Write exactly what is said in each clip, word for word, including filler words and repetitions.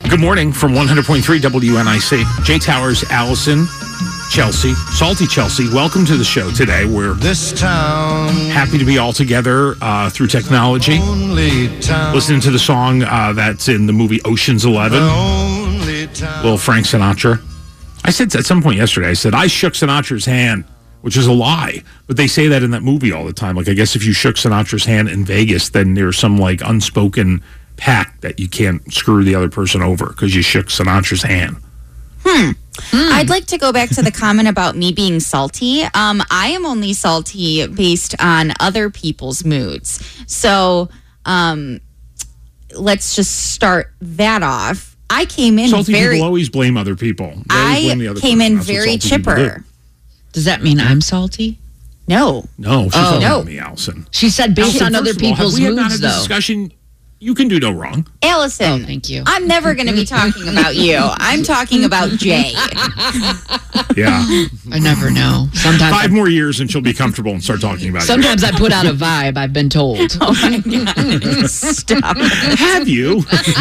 Good morning from one hundred point three W N I C. Jay Towers, Allison, Chelsea, Salty Chelsea. Welcome to the show today. We're this town happy to be all together uh, through technology. Listening to the song uh, that's in the movie Ocean's Eleven. Little Frank Sinatra. I said at some point yesterday, I said, I shook Sinatra's hand, which is a lie. But they say that in that movie all the time. Like, I guess if you shook Sinatra's hand in Vegas, then there's some, like, unspoken pact that you can't screw the other person over because you shook Sinatra's hand. Hmm. Mm. I'd like to go back to the comment about me being salty. Um, I am only salty based on other people's moods. So um, let's just start that off. I came in salty very... people always blame other people. They I blame the other came person. in That's very chipper. Does that mean I'm salty? No. No, she's oh. not no. me, Allison. She said based Allison, on other of all, people's have we moods, not had though. This discussion. You can do no wrong. Allison. Oh, thank you. I'm never going to be talking about you. I'm talking about Jay. Yeah. I never know. Sometimes Five I, more years and she'll be comfortable and start talking about Sometimes you. I put out a vibe, I've been told. Oh, my God. Stop. Have you?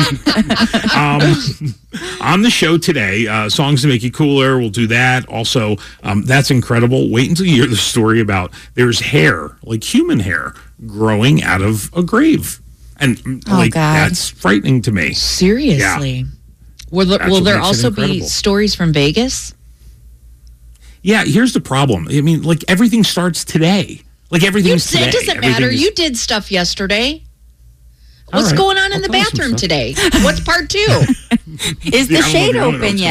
um, on the show today, uh, songs to make you cooler. We'll do that. Also, um, that's incredible. Wait until you hear the story about there's hair, like human hair, growing out of a grave. And oh, like God. that's frightening to me. Seriously. Yeah. Will, the, will there also be incredible. stories from Vegas? Yeah, here's the problem. I mean, like everything starts today. Like everything's You, today. it doesn't Everything matter. is- You did stuff yesterday. All What's right. going on in I'll the tell you some bathroom stuff. today? What's part two? Is the Yeah, shade I won't be on open it.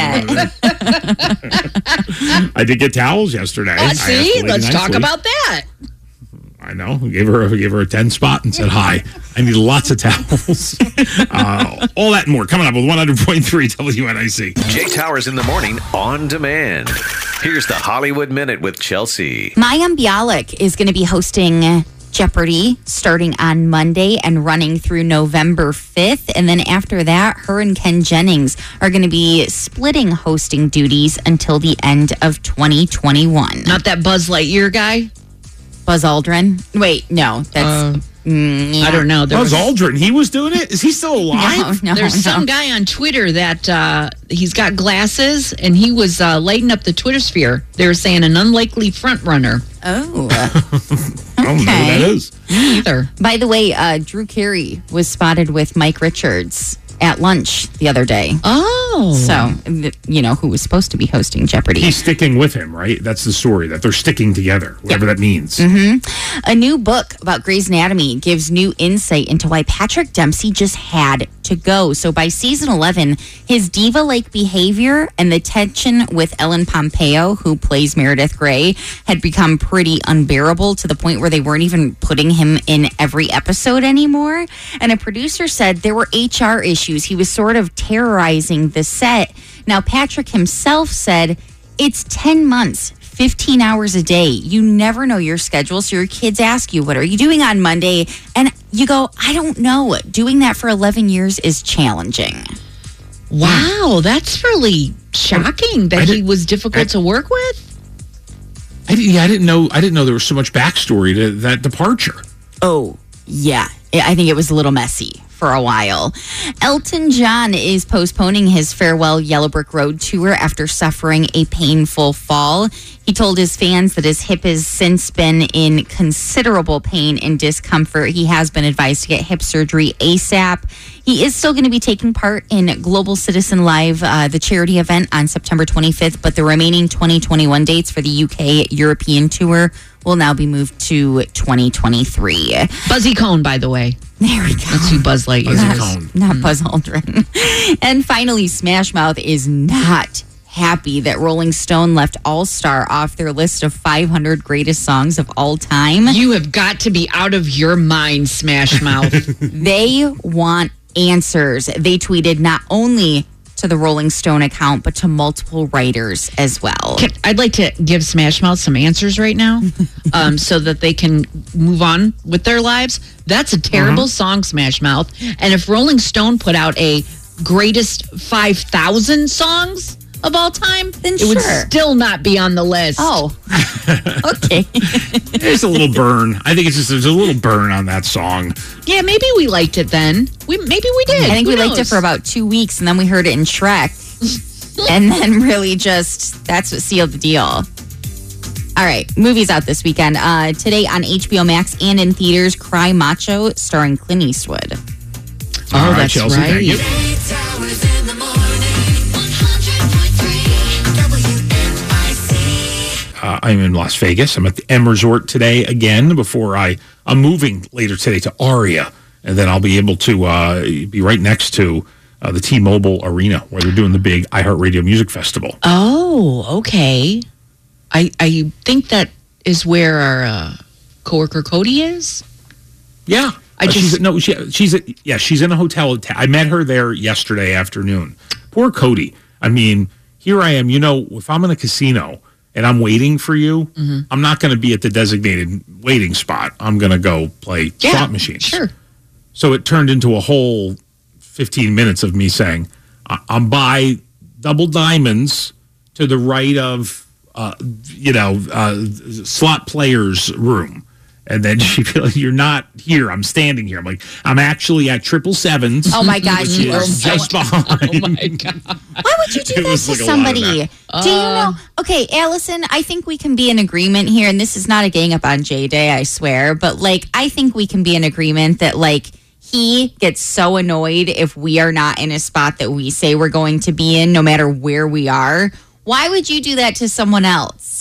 yet? I did get towels yesterday. I Uh, asked the see, lady let's talk nicely. about that. I know. Gave her a, gave her a ten spot and said hi. I need lots of towels. uh, all that and more coming up with one hundred point three W N I C. Jay Towers in the morning on demand. Here's the Hollywood Minute with Chelsea. Mayim Bialik is going to be hosting Jeopardy starting on Monday and running through November fifth. And then after that, her and Ken Jennings are going to be splitting hosting duties until the end of twenty twenty-one. Not that Buzz Lightyear guy? Buzz Aldrin? Wait, no. That's... Uh, mm, yeah. I don't know. There Buzz was, Aldrin, he was doing it? Is he still alive? No, no, there's no. some guy on Twitter that uh, he's got glasses and he was uh, lighting up the Twitter sphere. They were saying an unlikely front runner. Oh. I don't know who that is. Me either. By the way, uh, Drew Carey was spotted with Mike Richards at lunch the other day. Oh. So, th- you know, who was supposed to be hosting Jeopardy. He's sticking with him, right? That's the story, that they're sticking together, whatever that means. Mm-hmm. A new book about Grey's Anatomy gives new insight into why Patrick Dempsey just had to go. So by season eleven, his diva-like behavior and the tension with Ellen Pompeo, who plays Meredith Grey, had become pretty unbearable to the point where they weren't even putting him in every episode anymore. And a producer said there were H R issues. He was sort of terrorizing the set. Now, Patrick himself said, it's ten months, fifteen hours a day. You never know your schedule. So your kids ask you, what are you doing on Monday? And you go, I don't know. Doing that for eleven years is challenging. Wow, that's really shocking that I he did- was difficult I- to work with. I, didn't- yeah, I didn't know. I didn't know there was so much backstory to that departure. Oh, yeah. I think it was a little messy for a while. Elton John is postponing his farewell Yellow Brick Road tour after suffering a painful fall. He told his fans that his hip has since been in considerable pain and discomfort. He has been advised to get hip surgery ASAP. He is still going to be taking part in Global Citizen Live, uh, the charity event on September twenty-fifth, but the remaining twenty twenty-one dates for the U K European tour will now be moved to twenty twenty-three. Buzzy Cone, by the way. There we go. That's who Buzz Lightyear Buzzy is. Cone. Not Buzz Aldrin. And finally, Smash Mouth is not happy that Rolling Stone left All Star off their list of five hundred greatest songs of all time. You have got to be out of your mind, Smash Mouth. They want answers. They tweeted not only to the Rolling Stone account, but to multiple writers as well. Can, I'd like to give Smash Mouth some answers right now um, so that they can move on with their lives. That's a terrible Uh-huh. song, Smash Mouth. And if Rolling Stone put out a greatest five thousand songs of all time, Then it would sure. still not be on the list. Oh, okay. There's a little burn. I think it's just there's a little burn on that song. Yeah, maybe we liked it then. We maybe we did. I think Who we liked it knows? for about two weeks, and then we heard it in Shrek, and then really just that's what sealed the deal. All right, movies out this weekend. Uh, today on H B O Max and in theaters, Cry Macho, starring Clint Eastwood. Oh, All right, that's Chelsea, right. thank you. Uh, I'm in Las Vegas. I'm at the M Resort today again before I, I'm moving later today to Aria. And then I'll be able to uh, be right next to uh, the T-Mobile Arena where they're doing the big iHeartRadio Music Festival. Oh, okay. I I think that is where our uh, coworker Cody is. Yeah. I Uh, just- she's, no, she, she's a, yeah, she's in a hotel. I met her there yesterday afternoon. Poor Cody. I mean, here I am. You know, if I'm in a casino and I'm waiting for you, Mm-hmm. I'm not going to be at the designated waiting spot. I'm going to go play Yeah, slot machines. Sure. So it turned into a whole fifteen minutes of me saying, I- I'm by Double Diamonds to the right of, uh, you know, uh, slot players room. And then she'd be like, you're not here. I'm standing here. I'm like, I'm actually at Triple Sevens. Oh my gosh, which you are is so- just behind. Oh my god. Why would you do It that was to like a lot of somebody? that. Do you know? Okay, Allison, I think we can be in agreement here, and this is not a gang up on Jay Day, I swear, but like, I think we can be in agreement that like he gets so annoyed if we are not in a spot that we say we're going to be in, no matter where we are. Why would you do that to someone else?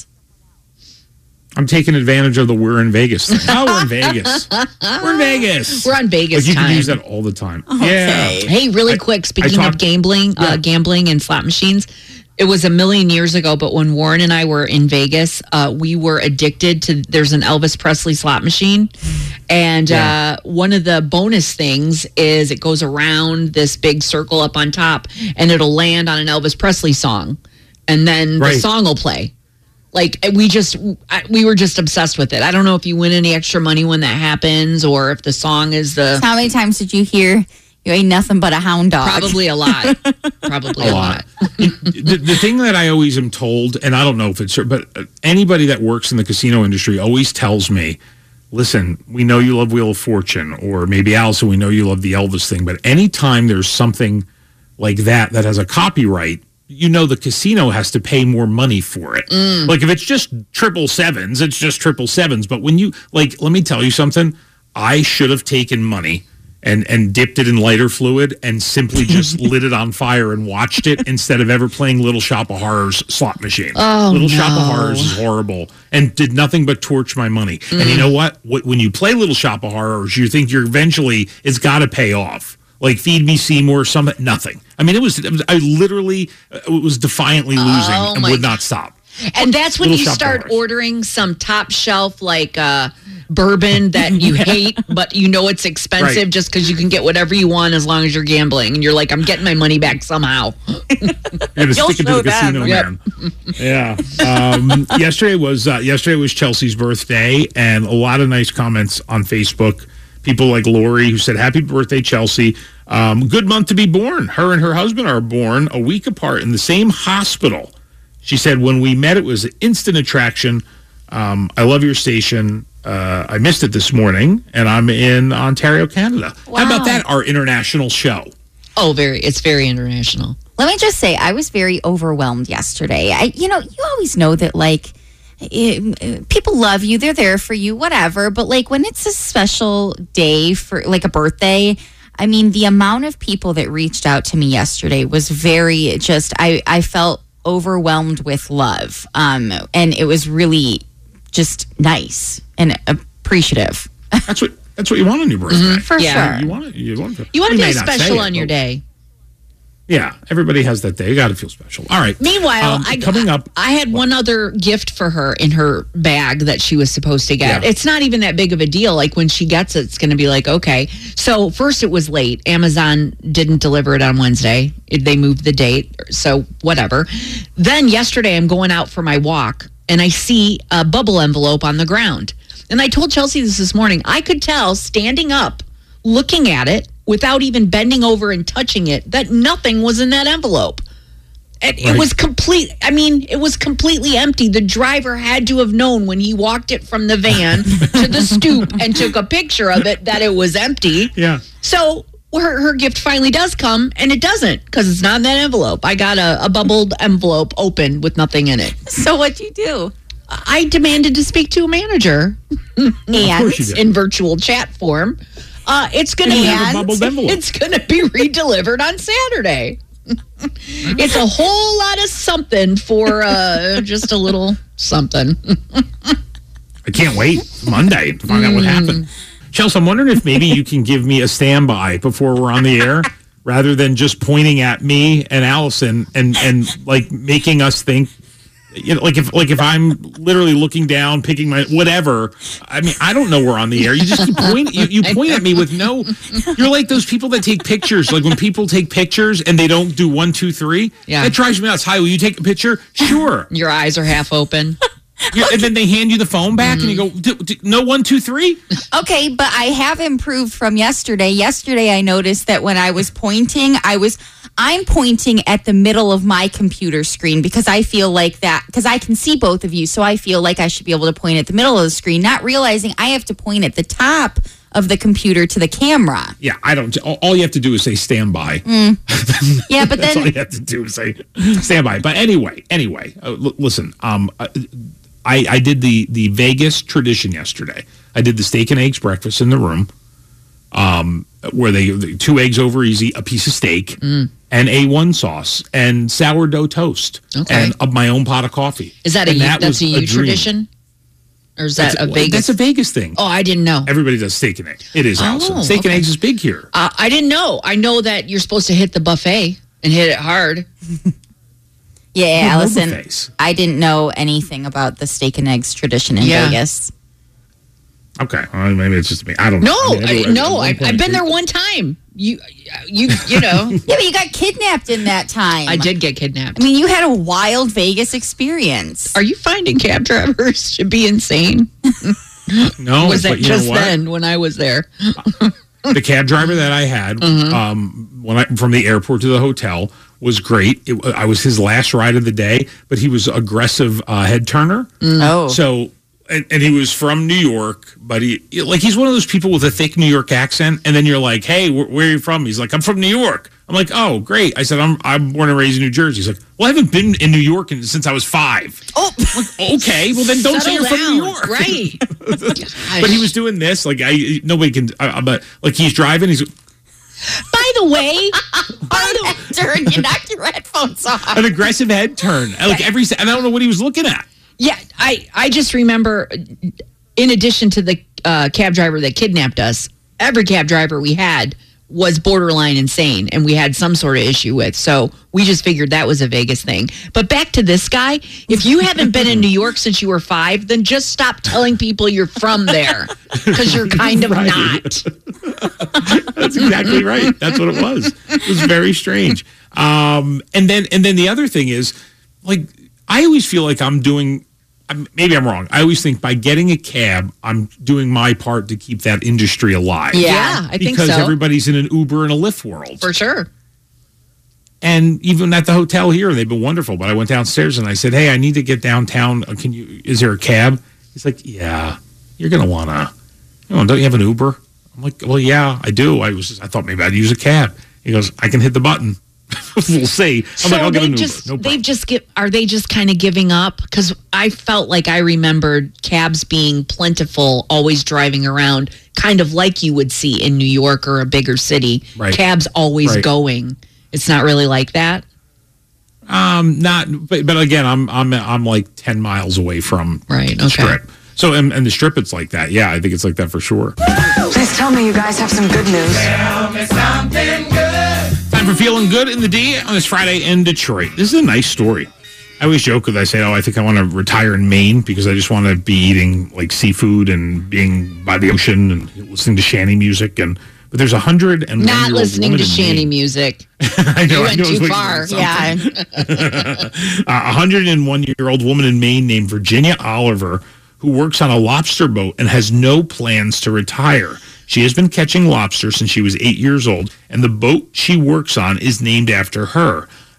I'm taking advantage of the we're in Vegas thing. Oh, we're in Vegas. We're in Vegas. We're on Vegas Like you time. can use that all the time. Okay. Yeah. Hey, really I- quick, I speaking of talked- gambling, Yeah. uh, gambling and slot machines, it was a million years ago, but when Warren and I were in Vegas, uh, we were addicted to, there's an Elvis Presley slot machine. And Yeah. uh, one of the bonus things is it goes around this big circle up on top and it'll land on an Elvis Presley song. And then Right. the song will play. Like we just, I- we were just obsessed with it. I don't know if you win any extra money when that happens or if the song is the, How many times did you hear you ain't nothing but a hound dog? probably a lot. Probably a, A lot. lot. the, the thing that I always am told, and I don't know if it's, but anybody that works in the casino industry always tells me, listen, we know you love Wheel of Fortune, or maybe Allison, we know you love the Elvis thing, but anytime there's something like that that has a copyright, you know the casino has to pay more money for it. Like if it's just triple sevens, it's just triple sevens. But when you, like, let me tell you something, I should have taken money and and dipped it in lighter fluid and simply just lit it on fire and watched it instead of ever playing Little Shop of Horrors slot machine. Oh, Little Shop of no. Horrors is horrible and did nothing but torch my money. And you know what? Wh- When you play Little Shop of Horrors, you think you're eventually it's got to pay off. Like Feed Me Seymour, something, nothing. I mean, it was, it was I literally uh, was defiantly losing Oh, and my would not stop. And that's when Little you Shop of start Horrors. ordering some top shelf like uh, bourbon that you hate, but you know it's expensive Right. just because you can get whatever you want as long as you're gambling. And you're like, I'm getting my money back somehow. You're gonna You'll stick it to show the casino, them. man. Yeah. Um, yesterday was uh, yesterday was Chelsea's birthday, and a lot of nice comments on Facebook. People like Lori who said, "Happy birthday, Chelsea! Um, good month to be born. Her and her husband are born a week apart in the same hospital." She said, "When we met, it was an instant attraction. Um, I love your station. Uh, I missed it this morning, and I'm in Ontario, Canada. How Wow. about that? Our international show." Oh, very, it's very international. Let me just say, I was very overwhelmed yesterday. I, you know, you always know that, like, it, people love you, they're there for you, whatever. But, like, when it's a special day for, like, a birthday, I mean, the amount of people that reached out to me yesterday was very just, I, I felt overwhelmed with love. Um, and it was really just nice and appreciative. That's what that's what you want on your birthday. For Yeah. sure. You want it. You want it. You want We to may feel not say special it, on your but- day. Yeah, everybody has that day. You got to feel special. All right. Meanwhile, Um, I, coming up. I had one other gift for her in her bag that she was supposed to get. Yeah. It's not even that big of a deal. Like when she gets it, it's going to be like, okay. So first it was late. Amazon didn't deliver it on Wednesday. It, they moved the date. So whatever. Then yesterday I'm going out for my walk and I see a bubble envelope on the ground. And I told Chelsea this this morning. I could tell standing up, looking at it, without even bending over and touching it, that nothing was in that envelope. And Right. it was complete. I mean, it was completely empty. The driver had to have known when he walked it from the van to the stoop and took a picture of it that it was empty. Yeah. So her, her gift finally does come, and it doesn't because it's not in that envelope. I got a, a bubbled envelope open with nothing in it. So what'd you do? I demanded to speak to a manager And course you did. in virtual chat form. Uh, it's gonna You be have a bubbled envelope. it's gonna be redelivered on Saturday. It's a whole lot of something for uh, just a little something. I can't wait Monday to find out what happened. Chelsea, I'm wondering if maybe you can give me a standby before we're on the air, rather than just pointing at me and Allison and and like making us think. You know, like if like if I'm literally looking down, picking my whatever. I mean, I don't know we're on the air. You just keep point. You, you point at me with no. You're like those people that take pictures. Like when people take pictures and they don't do one, two, three. Yeah. That drives me nuts. Hi, will you take a picture? Sure. Your eyes are half open. Yeah, and then they hand you the phone back, and you go, "D- d- no one, two, three. Okay, but I have improved from yesterday. Yesterday, I noticed that when I was pointing, I was I'm pointing at the middle of my computer screen because I feel like that because I can see both of you, so I feel like I should be able to point at the middle of the screen, not realizing I have to point at the top of the computer to the camera. Yeah, I don't. All all you have to do is say stand by. Yeah, but That's all then you have to do is say stand by. But anyway, anyway, uh, l- listen. Um, uh, I I did the the Vegas tradition yesterday. I did the steak and eggs breakfast in the room. Um, where they the two eggs over easy, a piece of steak, and A one sauce and sourdough toast, Okay. and uh, my own pot of coffee. Is that a And you, that that's was a you dream. tradition, or is that That's a Vegas? That's a Vegas thing. oh, I didn't know. Everybody does steak and eggs. It is, Allison. Oh, Steak and okay. eggs is big here. Uh, I didn't know. I know that you're supposed to hit the buffet and hit it hard. yeah, No Allison, buffets. I didn't know anything about the steak and eggs tradition in Yeah. Vegas. Okay, well, maybe it's just me. I don't No, know. I mean, I, everywhere- no, at one I, point, I've been they- there one time. You, you, you know, Yeah, but you got kidnapped in that time. I did get kidnapped. I mean, you had a wild Vegas experience. Are you finding cab drivers to be insane? No, Was that but you know just what? then when I was there? The cab driver that I had Mm-hmm. um, when I from the airport to the hotel was great. It, I was his last ride of the day, but he was aggressive uh, head turner. Oh. So, and, and he was from New York, but he like he's one of those people with a thick New York accent. And then you're like, "Hey, wh- where are you from?" He's like, "I'm from New York." I'm like, "Oh, great." I said, "I'm I'm born and raised in New Jersey." He's like, "Well, I haven't been in New York in, since I was five." Oh, Okay, well then don't say Settle you're from New down. York, Right. But he was doing this like I nobody can. Uh, but like he's driving, he's. By the way, by the turn, you knocked your headphones off. An aggressive head turn, like every. se- And I don't know what he was looking at. yeah, I I just remember, in addition to the uh, cab driver that kidnapped us, every cab driver we had was borderline insane, and we had some sort of issue with. So we just figured that was a Vegas thing. But back to this guy, if you haven't been in New York since you were five, then just stop telling people you're from there, because you're kind of Right. not. That's exactly right. That's what it was. It was very strange. Um, and then and then the other thing is, like, I always feel like I'm doing. I'm- Maybe I'm wrong. I always think by getting a cab, I'm doing my part to keep that industry alive. Yeah. Yeah, I think because so. everybody's in an Uber and a Lyft world. For sure. And even at the hotel here, they've been wonderful. But I went downstairs and I said, "Hey, I need to get downtown. Uh, Can you? Is there a cab?" He's like, "Yeah, you're gonna wanna. You know, don't you have an Uber?" I'm like, "Well, yeah, I do. I was. I thought maybe I'd use a cab." He goes, "I can hit the button. We'll see." I'm So like, "I'll get they've an Uber. just No they've problem." just get are they just kind of giving up? Because I felt like I remembered cabs being plentiful, always driving around, kind of like you would see in New York or a bigger city. Right. Cabs always Right. going. It's not really like that. Um, not. But, but again, I'm I'm I'm like ten miles away from Right, the okay. strip. So and, and the strip, it's like that. Yeah, I think it's like that for sure. Please tell me you guys have some good news. Time for Feeling Good in the D on this Friday in Detroit. This is a nice story. I always joke because I say, oh, I think I want to retire in Maine because I just want to be eating like seafood and being by the ocean and listening to shanty music. And But there's a hundred and Not listening to shanty music. I know, You I went know I was too waiting far. for something. Yeah. A hundred and one year old woman in Maine named Virginia Oliver, who works on a lobster boat and has no plans to retire. She has been catching lobster since she was eight years old, and the boat she works on is named after her.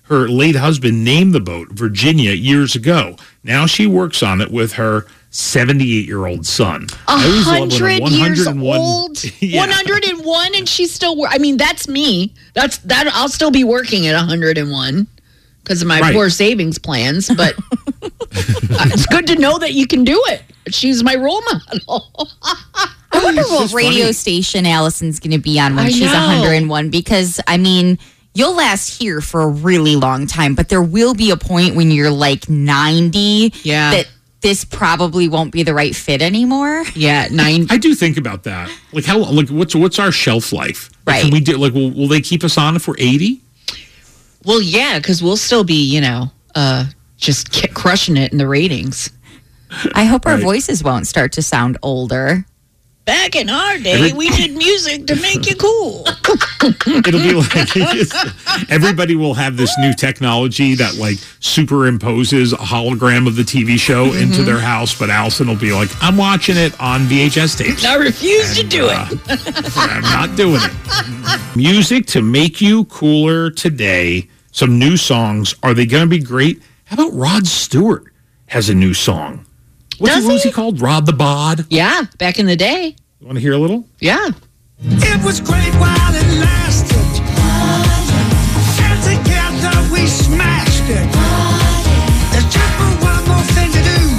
her late husband named the boat Virginia years ago. Now she works on it with her seventy-eight-year-old son. A hundred years old, yeah. one hundred and one, and she's still. Wor- I mean, that's me. That's that. I'll still be working at one hundred and one because of my Right. poor savings plans. But it's good to know that you can do it. She's my role model. I wonder It's what just radio funny. station Allison's going to be on when I she's know. one hundred and one, because, I mean, you'll last here for a really long time, but there will be a point when you're like ninety Yeah. that this probably won't be the right fit anymore. Yeah, nine. I do think about that. Like how? Like what's what's our shelf life? Like, Right. Can we do? Like, will, will they keep us on if we're eighty? Well, yeah, because we'll still be, you know, uh, just ki- crushing it in the ratings. I hope our Right. voices won't start to sound older. Back in our day, Every- we did music to make you cool. It'll be like everybody will have this new technology that like superimposes a hologram of the T V show Mm-hmm. into their house, but Allison will be like, "I'm watching it on V H S tapes. I refuse to do Uh, it. I'm not doing it." Music to make you cooler today. Some new songs. Are they going to be great? How about Rod Stewart has a new song? What's Does what was he? he called? Rod the Bod. Yeah, back in the day. You want to hear a little? Yeah. It was great while it lasted. And together we smashed it. There's just one more thing to do.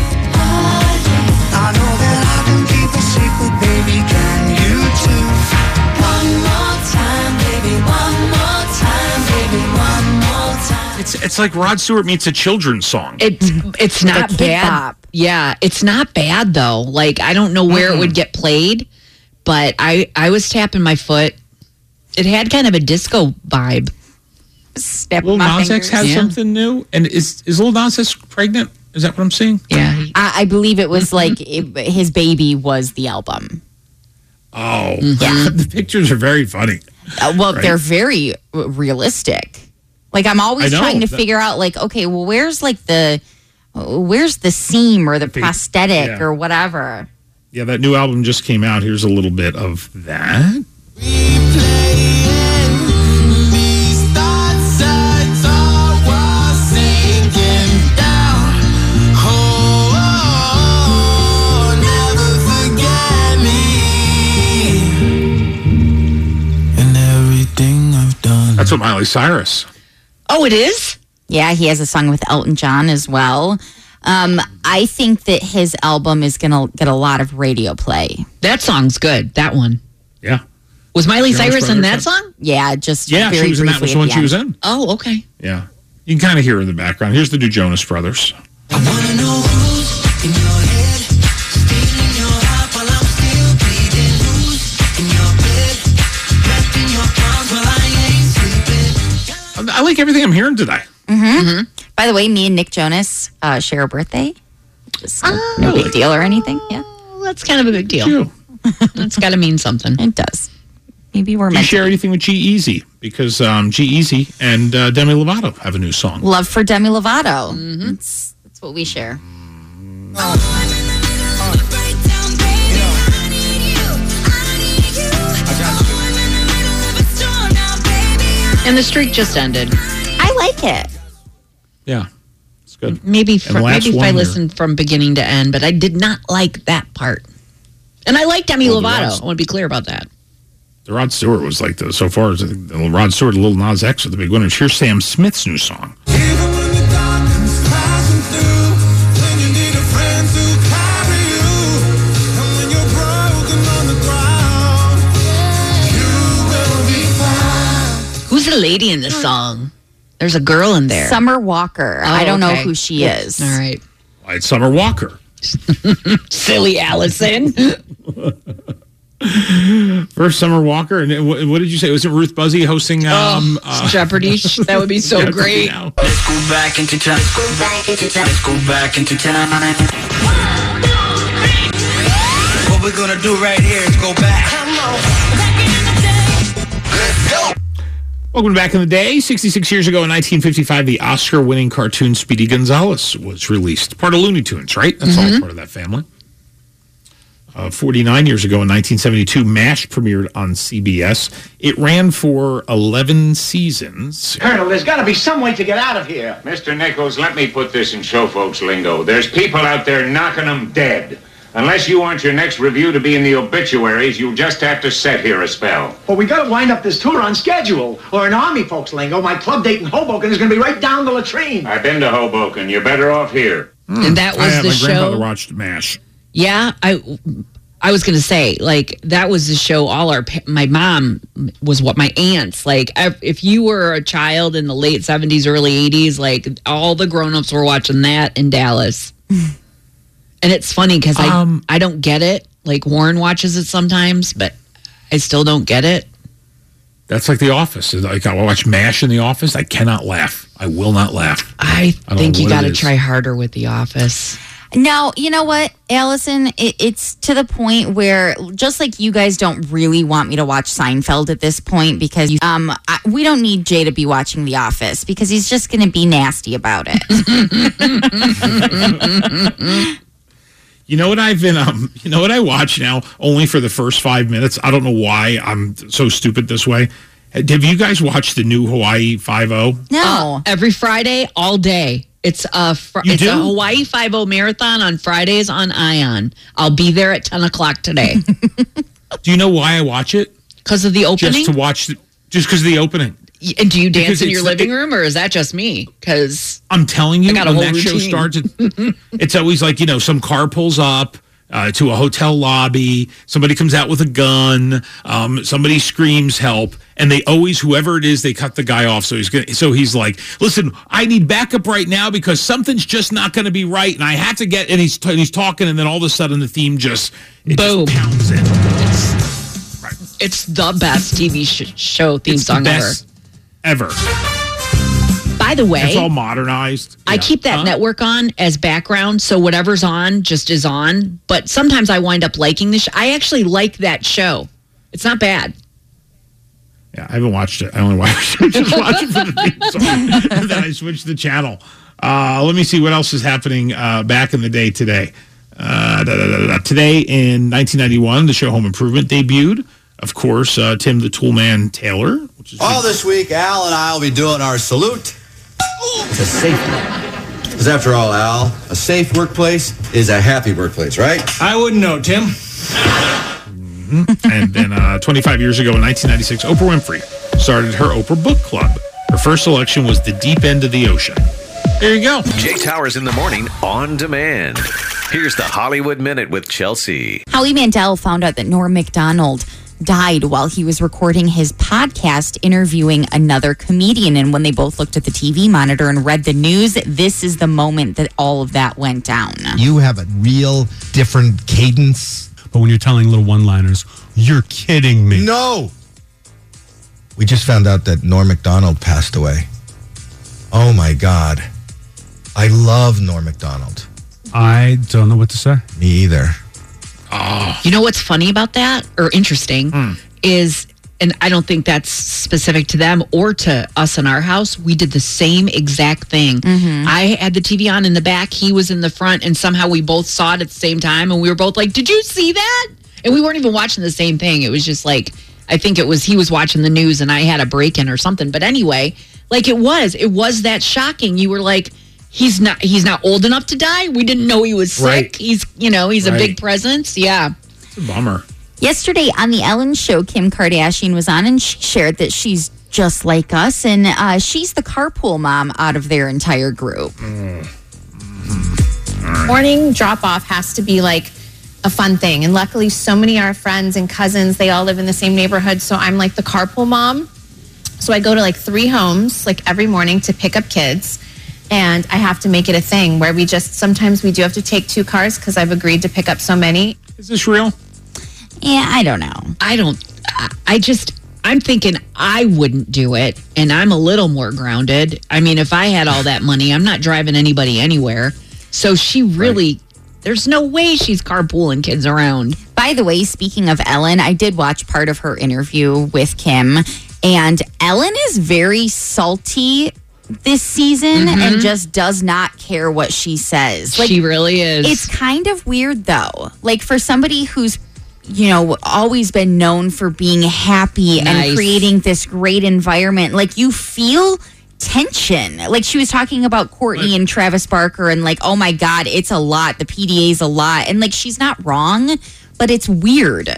I know that I can keep a secret, baby. Can you too? One more time, baby. One more time, baby. One more time. It's it's like Rod Stewart meets a children's song. It's it's not kid bad. bop. Yeah, it's not bad though. Like I don't know where it would get played, but I I was tapping my foot. It had kind of a disco vibe. Step Lil my Nas X fingers. has Yeah. something new, and is is Lil Nas X pregnant? Is that what I'm seeing? Yeah. I, I believe it was like it, his baby was the album. Oh, Yeah. the pictures are very funny. Uh, well, Right. they're very uh, realistic. Like I'm always I know. trying to That- figure out, like, okay, well, where's like the, uh, where's the seam or the Pe- prosthetic yeah. or whatever. Yeah, that new album just came out. Here's a little bit of that. That's what Miley Cyrus. Oh, it is? Yeah, he has a song with Elton John as well. Um, I think that his album is gonna get a lot of radio play. That song's good. That one. Yeah. Was Miley Jonas Cyrus in Brothers, that yeah. song? Yeah, just Yeah, very she was in that. briefly Was at the one the she was end. in. Oh, okay. Yeah. You can kind of hear her in the background. Here's the new Jonas Brothers. I wanna know who's in your head, stealing your heart while I'm still bleeding. Who's in your bed, wrapped in your arms while I ain't sleeping. I like everything I'm hearing today. By the way, me and Nick Jonas uh, share a birthday. Just no, no really? big deal or anything. Yeah, Well, that's kind of a big deal. You. That's got to mean something. it does. Maybe we're Do you meant share to. anything with G Easy? Because um, G Easy and uh, Demi Lovato have a new song. Love for Demi Lovato. That's, that's what we share. And the streak just ended. I like it. Yeah, it's good. Maybe And fr- last maybe if one I here. listened from beginning to end, but I did not like that part. And I like Demi Well, the Lovato. last- I want to be clear about that. The Rod Stewart was like the so far as the Rod Stewart, Lil Nas X are the big winners. Here's Sam Smith's new song. Even when the darkness passing through, when you need a friend to carry you, and when you're broken on the ground, you will be fine. Who's the lady in this song? There's a girl in there. Summer Walker. Oh, I don't know okay. who she is. All right. Why, it's Summer Walker. Silly Allison. First Summer Walker. And then what, what did you say? Was it Ruth Buzzy hosting um, uh, Jeopardy. That would be so Jeopardy great. now? Let's go back into time. Let's go back into time. Let's go back into time. What we're gonna do right here is go back. Let's go. Welcome to Back in the Day. sixty-six years ago in nineteen fifty-five, the Oscar-winning cartoon Speedy Gonzales was released. Part of Looney Tunes, right? That's all part of that family. Uh, forty-nine years ago in nineteen seventy-two, MASH premiered on C B S. It ran for eleven seasons. Colonel, there's got to be some way to get out of here. Mister Nichols, let me put this in show folks lingo. There's people out there knocking them dead. Unless you want your next review to be in the obituaries, you'll just have to sit here a spell. Well, we got to wind up this tour on schedule. Or in Army folks lingo, my club date in Hoboken is going to be right down the latrine. I've been to Hoboken. You're better off here. And that was I, the my show. grandfather watched MASH. Yeah, I I was going to say, like, that was the show all our, pa- my mom was what my aunts, like, if if you were a child in the late seventies, early eighties, like, all the grown-ups were watching that in Dallas. And it's funny because I, Um, I don't get it. Like, Warren watches it sometimes, but I still don't get it. That's like The Office. Like, I watch MASH in The Office. I cannot laugh. I will not laugh. I, I don't think know you what it got to is. try harder with The Office. Now, you know what, Allison? It, it's to the point where, just like you guys don't really want me to watch Seinfeld at this point, because you, um, I, we don't need Jay to be watching The Office because he's just going to be nasty about it. You know what I've been, um, you know what I watch now only for the first five minutes? I don't know why I'm so stupid this way. Have you guys watched the new Hawaii Five-O? No. Uh, every Friday, all day. It's a fr- You it's do? a Hawaii Five-O marathon on Fridays on Ion. I'll be there at ten o'clock today Do you know why I watch it? because of the opening. Just to watch, the, just because of the opening. Y- And do you dance Because in your it's- living it- room, or is that just me? Because I'm telling you, I got a when whole that show routine. starts, it, it's always like, you know, some car pulls up uh, to a hotel lobby, somebody comes out with a gun, um, somebody screams help, and they always, whoever it is, they cut the guy off. So he's gonna, so he's like, listen, I need backup right now because something's just not going to be right, and I have to get. And he's and he's talking, and then all of a sudden the theme just it Boom. just pounds in. it's the best T V sh- show theme It's the song best ever. ever. By the way, It's all modernized. I Yeah. keep that Huh? network on as background, so whatever's on just is on. But sometimes I wind up liking the show. I actually like that show. It's not bad. Yeah, I haven't watched it. I only watched it. Just watch it for the theme song. And then I switched the channel. Uh, let me see what else is happening uh, back in the day today. Uh, da, da, da, da. Today in nineteen ninety-one, the show Home Improvement debuted. Of course, uh, Tim the Toolman Taylor. Which is All this week, Al and I will be doing our salute to safety. Because after all, Al, a safe workplace is a happy workplace, right? I wouldn't know, Tim. And then uh, twenty-five years ago in nineteen ninety-six, Oprah Winfrey started her Oprah Book Club. Her first selection was The Deep End of the Ocean. There you go. Jay Towers in the morning on demand. Here's the Hollywood Minute with Chelsea. Howie Mandel found out that Norm Macdonald died while he was recording his podcast interviewing another comedian. And when they both looked at the T V monitor and read the news, this is the moment that all of that went down. You have a real different cadence. But when you're telling little one-liners, you're kidding me. No. We just found out that Norm Macdonald passed away. Oh my God. I love Norm Macdonald. I don't know what to say. Me either. You know what's funny about that, or interesting, is, and I don't think that's specific to them or to us in our house, we did the same exact thing. I had the T V on in the back, he was in the front, and somehow we both saw it at the same time, and we were both like, did you see that? And we weren't even watching the same thing. It was just like, I think it was, he was watching the news and I had a break in or something. But anyway, like it was, it was that shocking. You were like, he's not, he's not old enough to die. We didn't know he was sick. Right. He's, you know, he's Right. a big presence. Yeah. It's a bummer. Yesterday on the Ellen Show, Kim Kardashian was on and she shared that she's just like us and uh, she's the carpool mom out of their entire group. Morning drop off has to be like a fun thing. And luckily, so many of our friends and cousins, they all live in the same neighborhood. So I'm like the carpool mom. So I go to like three homes like every morning to pick up kids. And I have to make it a thing where we just, sometimes we do have to take two cars because I've agreed to pick up so many. Is this real? Yeah, I don't know. I don't, I- I just, I'm thinking I wouldn't do it. And I'm a little more grounded. I mean, if I had all that money, I'm not driving anybody anywhere. So she really, there's no way she's carpooling kids around. By the way, speaking of Ellen, I did watch part of her interview with Kim, and Ellen is very salty this season Mhm. and just does not care what she says. She really is. It's kind of weird, though. Like, for somebody who's, you know, always been known for being happy Nice. and creating this great environment, like, you feel tension. Like, she was talking about Courtney and Travis Barker and, like, oh my God, it's a lot. The P D A's a lot. And, like, she's not wrong, but it's weird.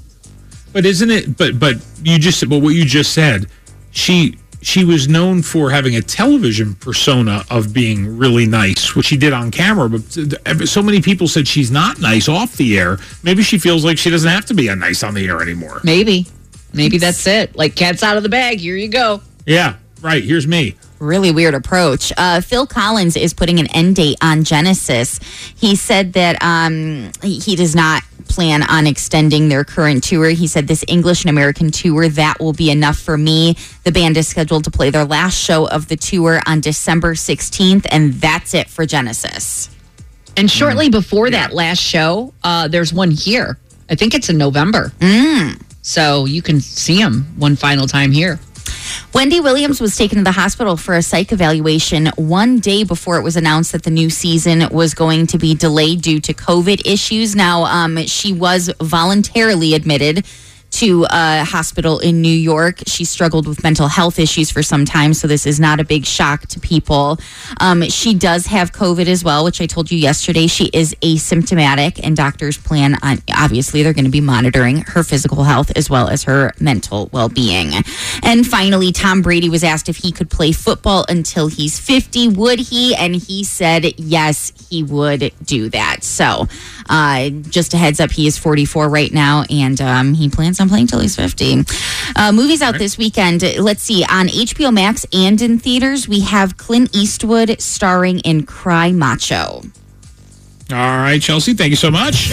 But isn't it? But but you just but what you just said, she she was known for having a television persona of being really nice, which she did on camera. But so many people said she's not nice off the air. Maybe she feels like she doesn't have to be a nice on the air anymore. Maybe, maybe that's it. Like, cat's out of the bag. Here you go. Yeah, right. Here's me. Really weird approach. Uh, Phil Collins is putting an end date on Genesis. He said that um, he, he does not plan on extending their current tour. He said this English and American tour, that will be enough for me. The band is scheduled to play their last show of the tour on December sixteenth, and that's it for Genesis. And shortly before that last show, uh, there's one here. I think it's in November. Mm. So you can see them one final time here. Wendy Williams was taken to the hospital for a psych evaluation one day before it was announced that the new season was going to be delayed due to COVID issues. Now, um, she was voluntarily admitted to a hospital in New York. She struggled with mental health issues for some time, so this is not a big shock to people. Um, she does have COVID as well, which I told you yesterday. She is asymptomatic, and doctors plan on, obviously, they're going to be monitoring her physical health as well as her mental well-being. And finally, Tom Brady was asked if he could play football until he's fifty. Would he? And he said, yes, he would do that. So uh, just a heads up, he is forty-four right now, and um, he plans on playing till he's fifty. Uh, movies out this weekend. Let's see. On H B O Max and in theaters, we have Clint Eastwood starring in Cry Macho. All right, Chelsea, thank you so much.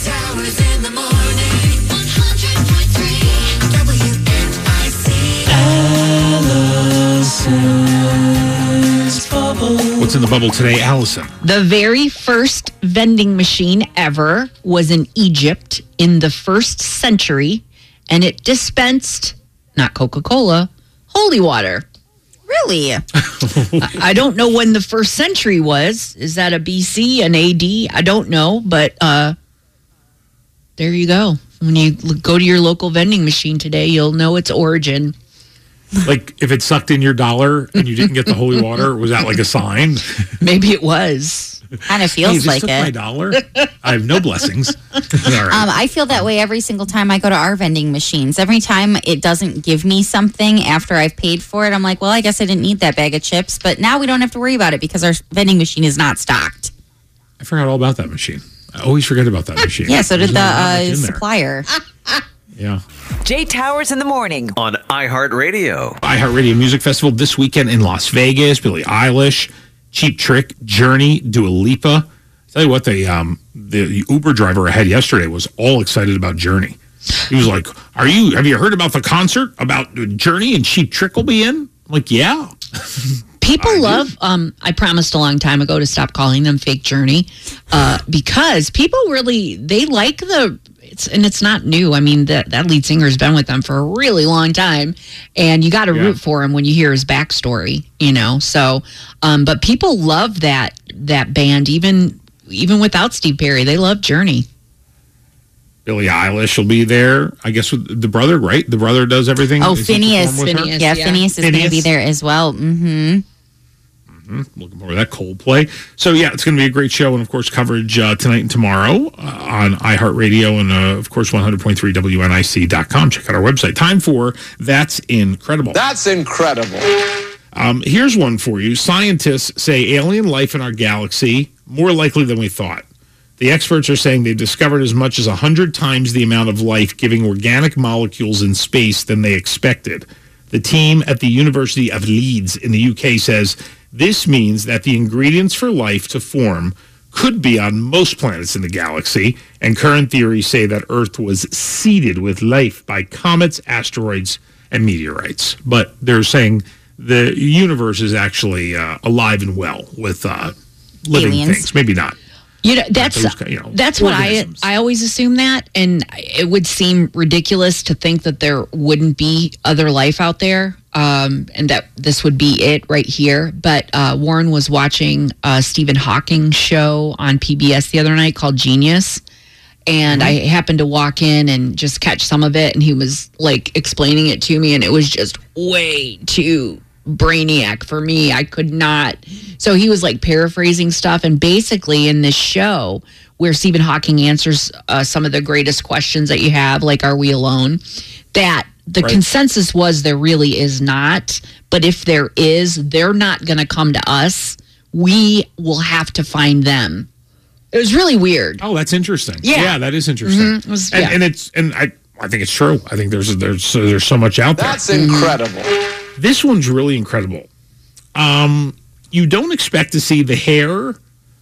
What's in the bubble today, Allison? The very first vending machine ever was in Egypt in the first century, and it dispensed, not Coca-Cola, holy water. Really? I I don't know when the first century was. Is that a B C, an A D? I don't know, but uh, there you go. When you l- go to your local vending machine today, you'll know its origin. Like, if it sucked in your dollar and you didn't get the holy water, was that like a sign? Maybe it was. Kind of Hey, feels this like took it. my dollar. I have no blessings. All right. Um, I feel that way every single time I go to our vending machines. Every time it doesn't give me something after I've paid for it, I'm like, well, I guess I didn't need that bag of chips. But now we don't have to worry about it because our vending machine is not stocked. I forgot all about that machine. I always forget about that machine. Yeah, so did There's the not much uh, in there. supplier. Yeah. Jay Towers in the morning on iHeartRadio. iHeartRadio Music Festival this weekend in Las Vegas. Billie Eilish, Cheap Trick, Journey, Dua Lipa. Tell you what, the um the Uber driver I had yesterday was all excited about Journey. He was like, "Are you? Have you heard about the concert about Journey and Cheap Trick will be in?" I'm like, "Yeah." People I love, do. um, I promised a long time ago to stop calling them fake Journey uh, because people really, they like the, it's and it's not new. I mean, that, that lead singer's been with them for a really long time, and you got to Yeah. root for him when you hear his backstory, you know? So, um, but people love that, that band, even, even without Steve Perry. They love Journey. Billie Eilish will be there. I guess with the brother, right? The brother does everything. Oh, Does he Phineas. perform with her? Phineas. Yeah, yeah. Phineas is going to be Phineas. there as well. Mm-hmm. Looking forward to that Coldplay. So, yeah, it's going to be a great show. And, of course, coverage uh, tonight and tomorrow uh, on iHeartRadio and, uh, of course, one hundred point three W N I C dot com. Check out our website. Time for That's Incredible. That's incredible. Um, here's one for you. Scientists say alien life in our galaxy more likely than we thought. The experts are saying they've discovered as much as one hundred times the amount of life giving organic molecules in space than they expected. The team at the University of Leeds in the U K says this means that the ingredients for life to form could be on most planets in the galaxy, and current theories say that Earth was seeded with life by comets, asteroids, and meteorites. But they're saying the universe is actually uh, alive and well with uh, living Aliens. things. Maybe not. You know, that's those, you know, that's what I organisms. I always assume that, and it would seem ridiculous to think that there wouldn't be other life out there, um, and that this would be it right here. But uh, Warren was watching a Stephen Hawking show on P B S the other night called Genius, and Mm-hmm. I happened to walk in and just catch some of it, and he was like explaining it to me, and it was just way too brainiac for me. I could not. So he was like paraphrasing stuff, and basically in this show where Stephen Hawking answers uh, some of the greatest questions that you have, like are we alone, that the Right. consensus was there really is not, but if there is, they're not going to come to us. We will have to find them. It was really weird. Oh, that's interesting. Yeah. yeah, that is interesting. Mhm. It was- and, yeah. and it's and I I think it's true. I think there's there's there's so much out there. That's incredible. This one's really incredible. Um, you don't expect to see the hair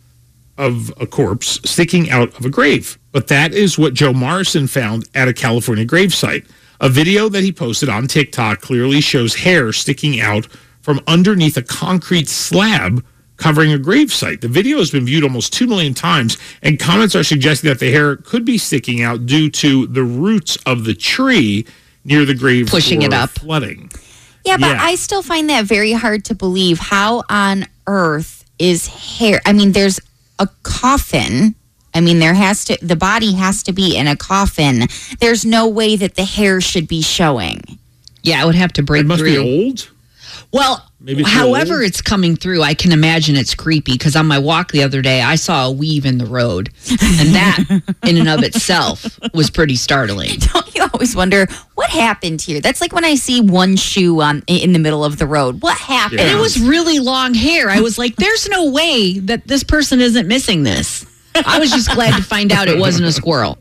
of a corpse sticking out of a grave, but that is what Joe Morrison found at a California gravesite. A video that he posted on TikTok clearly shows hair sticking out from underneath a concrete slab covering a gravesite. The video has been viewed almost two million times, and comments are suggesting that the hair could be sticking out due to the roots of the tree near the grave Pushing it or up. flooding. Yeah, but Yeah. I still find that very hard to believe. How on earth is hair? I mean, there's a coffin. I mean, there has to, the body has to be in a coffin. There's no way that the hair should be showing. Yeah, I would have to break It must through. be old. Well, Maybe it's however old. it's coming through, I can imagine it's creepy because on my walk the other day, I saw a weave in the road. And that, in and of itself, was pretty startling. Don't you always wonder what happened here? That's like when I see one shoe on in the middle of the road. What happened? And it was really long hair. I was like, there's no way that this person isn't missing this. I was just glad to find out it wasn't a squirrel.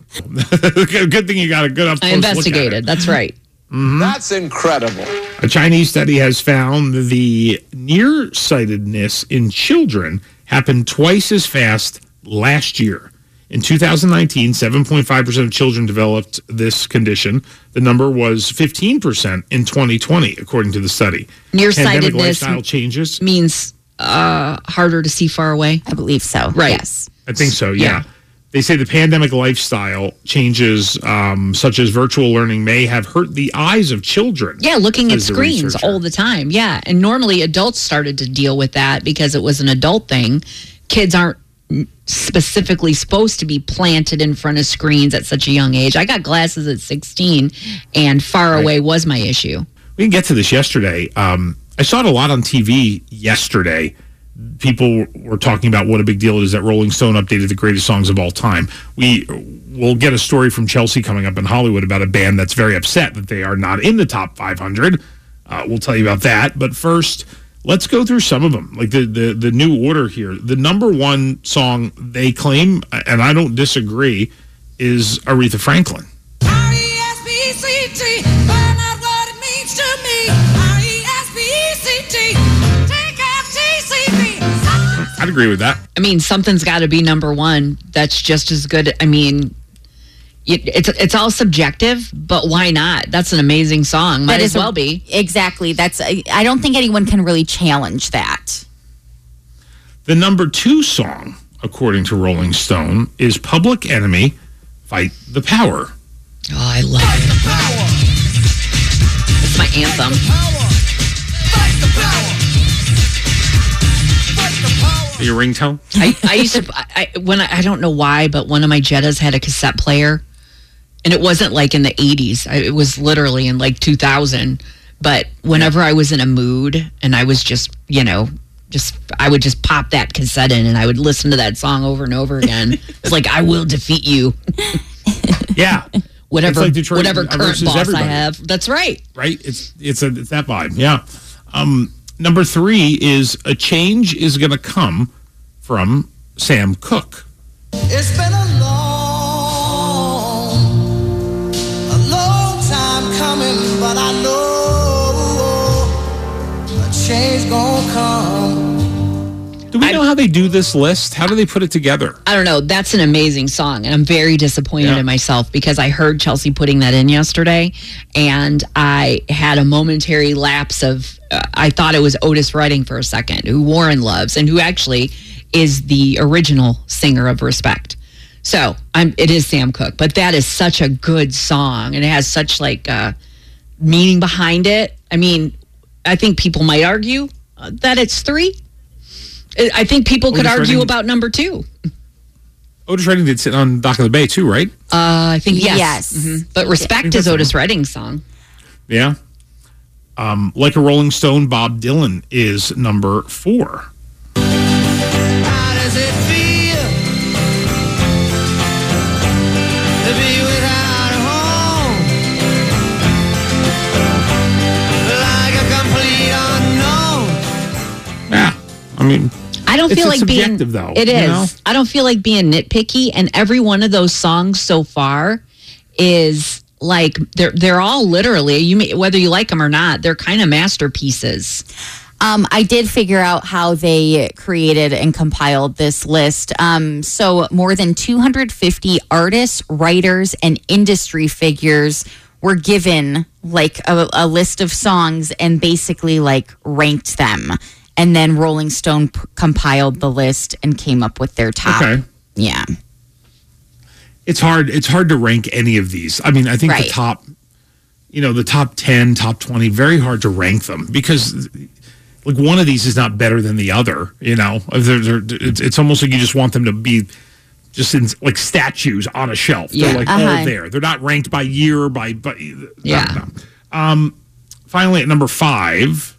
Good thing you got a good up I close look at investigated. it. That's right. That's incredible. A Chinese study has found the nearsightedness in children happened twice as fast last year. In two thousand nineteen, seven point five percent of children developed this condition. The number was fifteen percent in twenty twenty, according to the study. Pandemic Nearsightedness lifestyle changes. means uh, harder to see far away. I believe so. Right. Yes. I think so, yeah. Yeah. They say the pandemic lifestyle changes, um, such as virtual learning, may have hurt the eyes of children. Yeah, looking at says the screens researcher. all the time. Yeah. And normally adults started to deal with that because it was an adult thing. Kids aren't specifically supposed to be planted in front of screens at such a young age. I got glasses at sixteen, and far Right. away was my issue. We didn't get to this yesterday. Um, I saw it a lot on T V yesterday. People were talking about what a big deal it is that Rolling Stone updated the greatest songs of all time. We will get a story from Chelsea coming up in Hollywood about a band that's very upset that they are not in the top five hundred. Uh, we'll tell you about that. But first, let's go through some of them. Like the, the, the new order here. The number one song they claim, and I don't disagree, is Aretha Franklin. R E S P E C T, find out what it means to me. R E S P E C T, take out T C B. I'd agree with that. I mean, something's got to be number one. That's just as good. I mean, it, it's it's all subjective, but why not? That's an amazing song. Might That as is a- well be. Exactly. That's. I I don't think anyone can really challenge that. The number two song, according to Rolling Stone, is Public Enemy, Fight the Power. Oh, I love it. It's my anthem. Your ringtone? I, I used to I, I- when I, I don't know why, but one of my Jettas had a cassette player, and it wasn't like in the eighties. I, it was literally in like two thousand. But whenever I was in a mood and I was just, you know, just I would just pop that cassette in and I would listen to that song over and over again. It's like I will defeat you. Yeah. Whatever, It's like Detroit whatever current versus boss everybody. I have. That's right. Right? It's it's a it's that vibe. Yeah. Um, number three is A Change Is Gonna Come from Sam Cooke. It's been a long, a long time coming, but I know a change gonna come. Do we know how they do this list? How do they put it together? I don't know. That's an amazing song. And I'm very disappointed Yeah. in myself because I heard Chelsea putting that in yesterday. And I had a momentary lapse of, uh, I thought it was Otis Redding for a second, who Warren loves and who actually is the original singer of Respect. So I'm, it is Sam Cooke, but that is such a good song, and it has such like uh, meaning behind it. I mean, I think people might argue uh, that it's three. I think people could Otis argue Redding- about number two. Otis Redding did sit on Dock of the Bay too, right? Uh, I think yes. Yes. Mhm. But Respect think is that's- Otis Redding's song. Yeah. Um, like a Rolling Stone, Bob Dylan is number four. How does it feel to be without a home? Like a complete unknown. Yeah. I mean, I don't It's feel a like being subjective, though, It you is. know? I don't feel like being nitpicky, and every one of those songs so far is like they're they're all literally you may, whether you like them or not, they're kind of masterpieces. Um, I did figure out how they created and compiled this list. Um, so more than two hundred fifty artists, writers, and industry figures were given like a, a list of songs and basically like ranked them. And then Rolling Stone p- compiled the list and came up with their top. Okay. Yeah. It's hard. It's hard to rank any of these. I mean, I think Right. the top, you know, the top ten, top twenty, very hard to rank them because, like, one of these is not better than the other. You know, they're, they're, it's, it's almost like you just want them to be just in like statues on a shelf. Yeah. They're like Uh-huh. all there. They're not ranked by year, by by. Yeah. no, no. Um. Finally, at number five.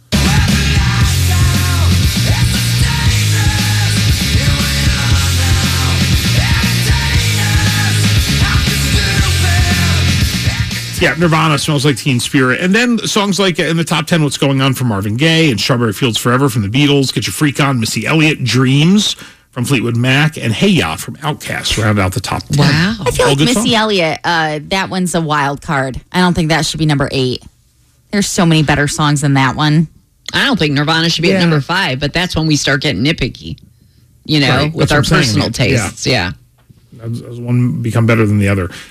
Yeah, Nirvana, Smells Like Teen Spirit. And then songs like uh, in the top ten, What's Going On from Marvin Gaye and Strawberry Fields Forever from the Beatles, Get Your Freak On, Missy Elliott, Dreams from Fleetwood Mac, and Hey Ya from Outkast round out the top ten. Wow. I feel All like good Missy songs. Elliott, uh, that one's a wild card. I don't think that should be number eight. There's so many better songs than that one. I don't think Nirvana should be Yeah. at number five, but that's when we start getting nitpicky. You know, Right. with That's our what I'm saying. personal Yeah. tastes. Yeah. Does does one become better than the other?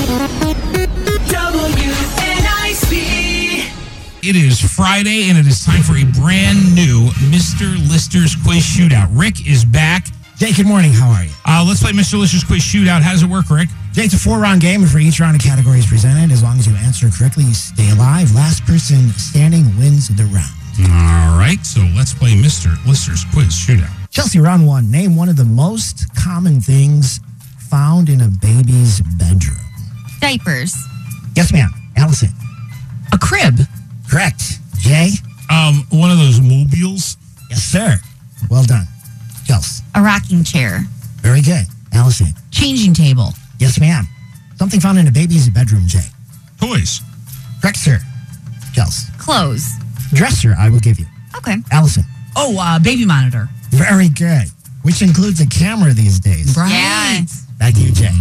It is Friday, and it is time for a brand new Mister Lister's Quiz Shootout. Rick is back. Jay, good morning. How are you? Uh, let's play Mister Lister's Quiz Shootout. How does it work, Rick? Jay, it's a four-round game, and for each round, a category is presented. As long as you answer correctly, you stay alive. Last person standing wins the round. All right, so let's play Mister Lister's Quiz Shootout. Chelsea, round one. Name one of the most common things found in a baby's bedroom. Diapers. Yes, ma'am. Allison. A crib. Correct. Jay. Um, one of those mobiles. Yes, sir. Well done. Chelsea. A rocking chair. Very good. Allison. Changing table. Yes, ma'am. Something found in a baby's bedroom, Jay. Toys. Correct, sir. Chelsea. Clothes. Dresser, I will give you. Okay. Allison. Oh, uh, baby monitor. Very good. Which includes a camera these days. Right. Yeah. Back to you, Jay.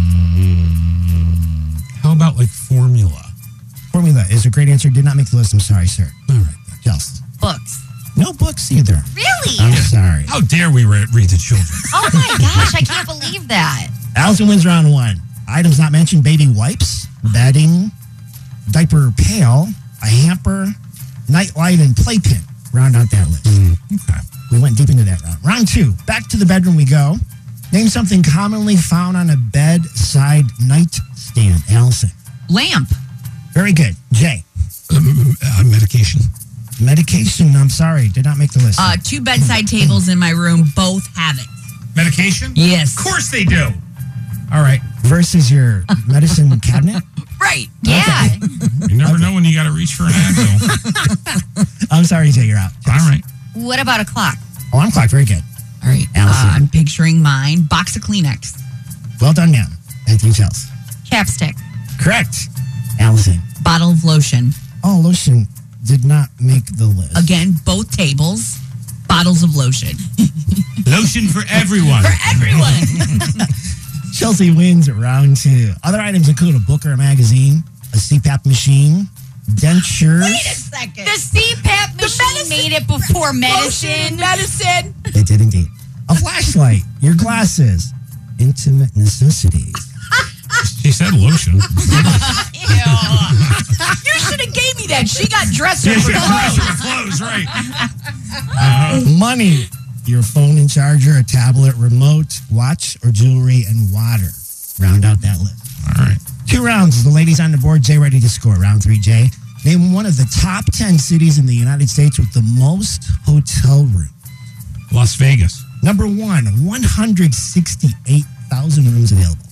How about like formula? Formula is a great answer. Did not make the list. I'm sorry, sir. All right. Chelsea. Books. No books either. Really? I'm sorry. How dare we re- read to children? Oh my gosh, I can't believe that. Allison wins round one. Items not mentioned: baby wipes, bedding, diaper pail, a hamper, nightlight, and playpen. Round out that list. Okay. We went deep into that round. Round two. Back to the bedroom we go. Name something commonly found on a bedside nightstand. Allison. Lamp. Very good. Jay. Um, uh, medication. Medication. I'm sorry. Did not make the list. Uh, two bedside tables in my room. Both have it. Medication? Yes. Of course they do. All right. Versus your medicine cabinet. Right. Yeah. You never know when you got to reach for an Advil. I'm sorry, Jay. You're out. All right. What about a clock? Oh, I'm clock. Very good. All right. Allison. Uh, I'm picturing mine. Box of Kleenex. Well done, ma'am. Thank you, Chelsea. Chapstick. Correct. Allison. Bottle of lotion. Oh, lotion did not make the list. Again, both tables. Bottles of lotion. Lotion for everyone. For everyone. Chelsea wins round two. Other items include a book or a magazine, a C PAP machine, dentures. Wait a second. The C PAP machine made it before medicine. Medicine. It did indeed. A flashlight, your glasses, intimate necessities. She said lotion. Ew. You should have gave me that. She got dresser Yeah, for she got clothes. dresser for clothes, right. Uh-huh. Money, your phone and charger, a tablet, remote, watch, or jewelry, and water. Round out that list. All right. Two rounds. The ladies on the board. Jay ready to score. Round three, Jay. Name one of the top ten cities in the United States with the most hotel rooms. Las Vegas. Number one, one hundred sixty-eight thousand rooms available.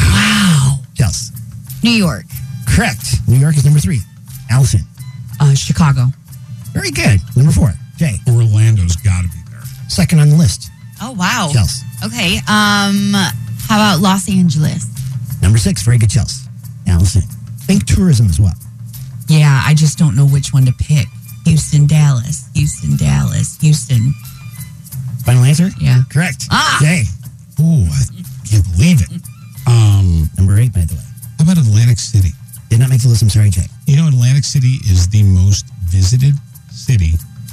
Wow. Chelsea. New York. Correct. New York is number three. Allison. Uh, Chicago. Very good. Number four, Jay. Orlando's got to be there. Second on the list. Oh, wow. Chelsea. Okay. Um, how about Los Angeles? Number six, very good, Chelsea. Allison. Think tourism as well. Yeah, I just don't know which one to pick. Houston, Dallas. Houston, Dallas. Houston. Final answer? Yeah. Correct. Ah. Jay. Oh, I can't believe it. Um, Number eight, by the way. how about Atlantic City? Did not make the list. I'm sorry, Jay. You know, Atlantic City is the most visited city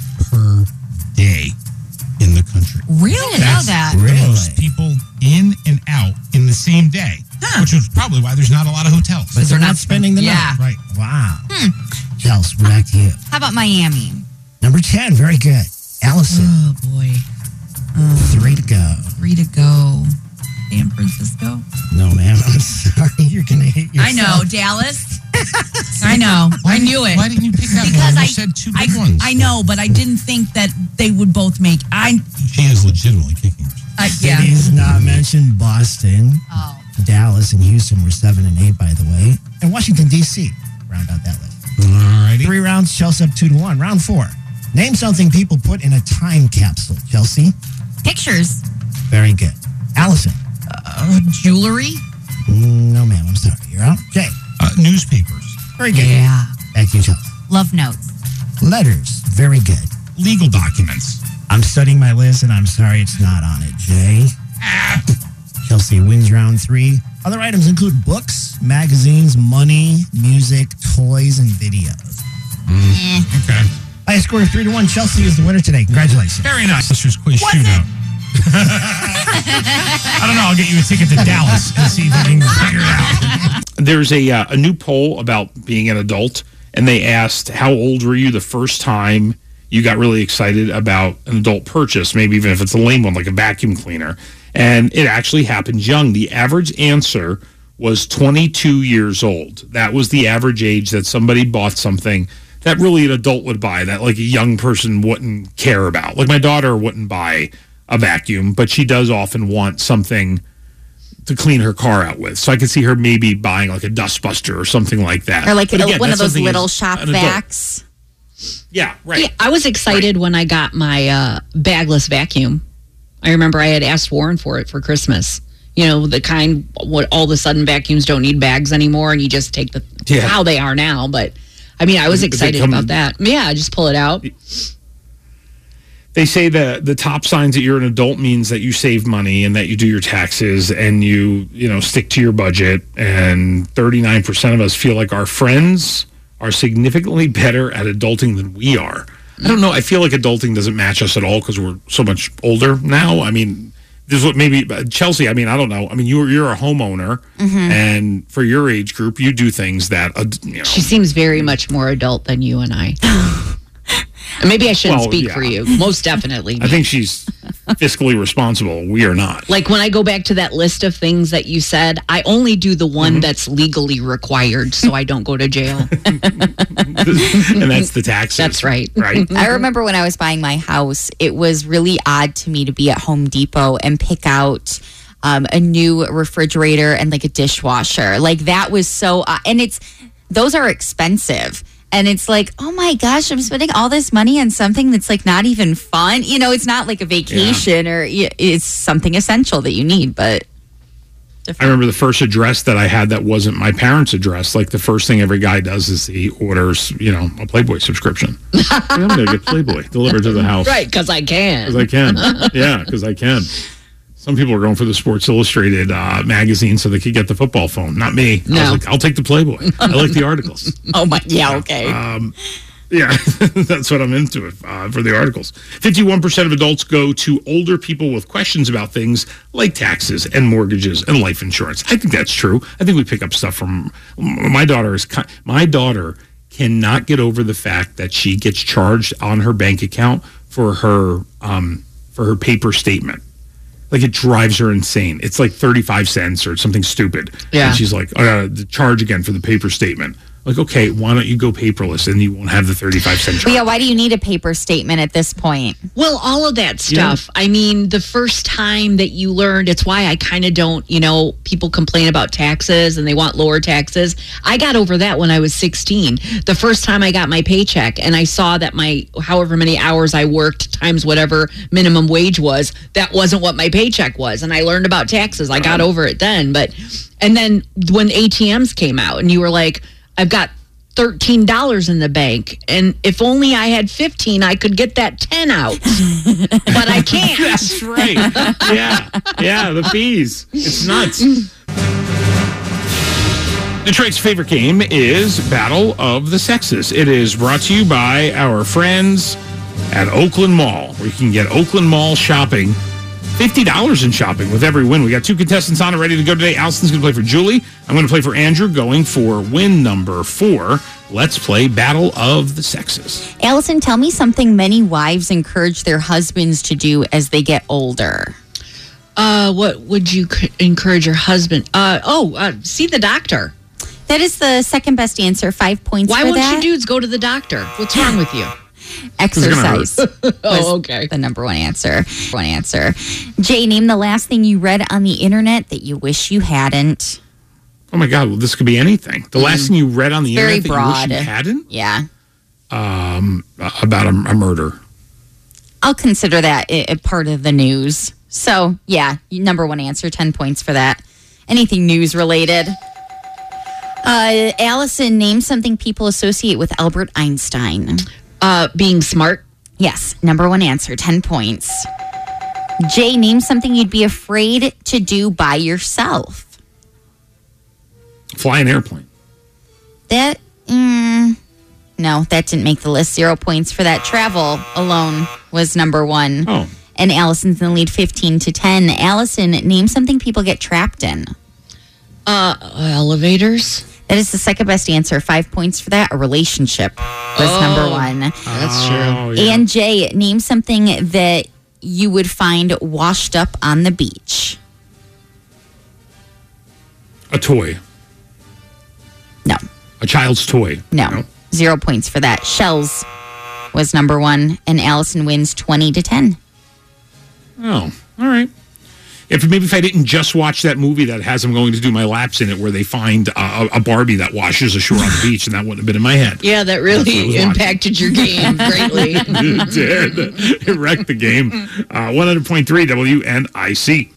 per day in the country. Really? I didn't know That's that. the Really? most people in and out in the same day, Huh. which is probably why there's not a lot of hotels. But they're not spending the Yeah. night. Right. Wow. Hmm. Chelsea, we're back to you. How about Miami? Number ten, very good. Allison. Oh, boy. Um, Three to go. Three to go. San Francisco? No, ma'am. I'm sorry. You're going to hate yourself. I know. Dallas? I know. Why I didn't- knew it. Why didn't you pick that Because one? You I said two I, big ones. I know, but I didn't think that they would both make. I. She is legitimately kicking herself. Uh, yeah. Cities not mentioned. Boston, Oh. Dallas, and Houston were seven and eight, by the way. And Washington, D C round out that list. All righty. Three rounds, Chelsea up two to one. Round four. Name something people put in a time capsule. Chelsea. Pictures. Very good. Allison. Uh, jewelry? Mm, No, ma'am. I'm sorry. You're out. Jay. Uh, newspapers. Very good. Yeah. Back to you, Chelsea. Love notes. Letters. Very good. Legal documents. I'm studying my list, and I'm sorry it's not on it, Jay. Chelsea wins round three. Other items include books, magazines, money, music, toys, and videos. Mm, okay. High score of three to one. Chelsea is the winner today. Congratulations. Very nice. Listeners quiz Was shootout. I don't know. I'll get you a ticket to Dallas and see if you can figure it out. There's a uh, a new poll about being an adult, and they asked, how old were you the first time you got really excited about an adult purchase, maybe even if it's a lame one, like a vacuum cleaner. And it actually happened young. The average answer was twenty-two years old. That was the average age that somebody bought something that really an adult would buy, that like a young person wouldn't care about. Like my daughter wouldn't buy a vacuum, but she does often want something to clean her car out with. So I could see her maybe buying like a dustbuster or something like that. Or like But a, again, one of that's those something little as shop an adult. vacs. Yeah, right. Yeah, I was excited when I got my uh, bagless vacuum. I remember I had asked Warren for it for Christmas. You know, the kind, what all of a sudden vacuums don't need bags anymore, and you just take the, Yeah. how they are now. But, I mean, I was But they excited come- about that. Yeah, just pull it out. They say that the top signs that you're an adult means that you save money and that you do your taxes and you, you know, stick to your budget. And thirty-nine percent of us feel like our friends are significantly better at adulting than we are. I don't know. I feel like adulting doesn't match us at all because we're so much older now. I mean, this is what maybe Chelsea. I mean, I don't know. I mean, you're you're a homeowner, Mhm. and for your age group, you do things that uh, you know. She seems very much more adult than you and I. And maybe I shouldn't Well, speak yeah. for you. Most definitely. I think she's fiscally responsible. We are not. Like when I go back to that list of things that you said, I only do the one Mm-hmm. that's legally required so I don't go to jail. And that's the taxes. That's right. Right. I remember when I was buying my house, it was really odd to me to be at Home Depot and pick out um, a new refrigerator and like a dishwasher. Like that was so, uh, and it's, those are expensive. And it's like, oh my gosh, I'm spending all this money on something that's like not even fun. You know, it's not like a vacation or y- it's something essential that you need, but I remember the first address that I had that wasn't my parents' address. Like the first thing every guy does is he orders, you know, a Playboy subscription. I'm going to get Playboy delivered to the house. Right, because I can. Because I can. Yeah, because I can. Some people are going for the Sports Illustrated uh, magazine so they could get the football phone. Not me. I No. was like, I'll take the Playboy. I like the articles. Oh my, yeah, okay. Um, yeah, that's what I'm into it uh, for the articles. fifty-one percent of adults go to older people with questions about things like taxes and mortgages and life insurance. I think that's true. I think we pick up stuff from my daughter. Is ki- my daughter cannot get over the fact that she gets charged on her bank account for her um, for her paper statement. Like, it drives her insane. It's like thirty-five cents or something stupid. Yeah. And she's like, uh, the charge again for the paper statement. Like, okay, why don't you go paperless and you won't have the thirty-five cent charge? But yeah, why do you need a paper statement at this point? Well, all of that stuff. Yeah. I mean, the first time that you learned, it's why I kind of don't, you know, people complain about taxes and they want lower taxes. I got over that when I was sixteen. The first time I got my paycheck and I saw that my, however many hours I worked times whatever minimum wage was, that wasn't what my paycheck was. And I learned about taxes. I got over it then. But, and then when A T Ms came out and you were like, I've got thirteen dollars in the bank, and if only I had fifteen, I could get that ten out. But I can't. That's right. Yeah. Yeah, the fees. It's nuts. Detroit's favorite game is Battle of the Sexes. It is brought to you by our friends at Oakland Mall, where you can get Oakland Mall shopping. fifty dollars in shopping with every win. We got two contestants on it ready to go today. Allison's going to play for Julie. I'm going to play for Andrew, going for win number four. Let's play Battle of the Sexes. Allison, tell me something many wives encourage their husbands to do as they get older. Uh, what would you c- encourage your husband? Uh, oh, uh, see the doctor. That is the second best answer. Five points Why for won't that. you dudes go to the doctor? What's wrong with you? Exercise. Oh, okay. The number one answer. One answer. Jay, name the last thing you read on the internet that you wish you hadn't. Oh my God! Well, this could be anything. The last thing you read on the Very internet broad. that you wish you hadn't? Yeah. Um, about a, a murder. I'll consider that a, a part of the news. So, yeah, number one answer, ten points for that. Anything news related. Uh, Allison, name something people associate with Albert Einstein. Uh, being smart. Yes, number one answer, ten points. Jay, name something you'd be afraid to do by yourself. Fly an airplane. That, mm, no, that didn't make the list. Zero points for that. Travel alone was number one. Oh. And Allison's in the lead fifteen to ten. Allison, name something people get trapped in. Uh, elevators. That is the second best answer. Five points for that. A relationship was Oh, number one. That's true. Oh, yeah. And Jay, name something that you would find washed up on the beach. A toy. No. A child's toy. No. No. Zero points for that. Shells was number one. And Allison wins twenty to ten. Oh, all right. If maybe if I didn't just watch that movie that has them going to do my laps in it, where they find uh, a Barbie that washes ashore on the beach, and that wouldn't have been in my head. Yeah, that That's what I really was impacted your game greatly. It did. It wrecked the game. Uh, one hundred point three W N I C.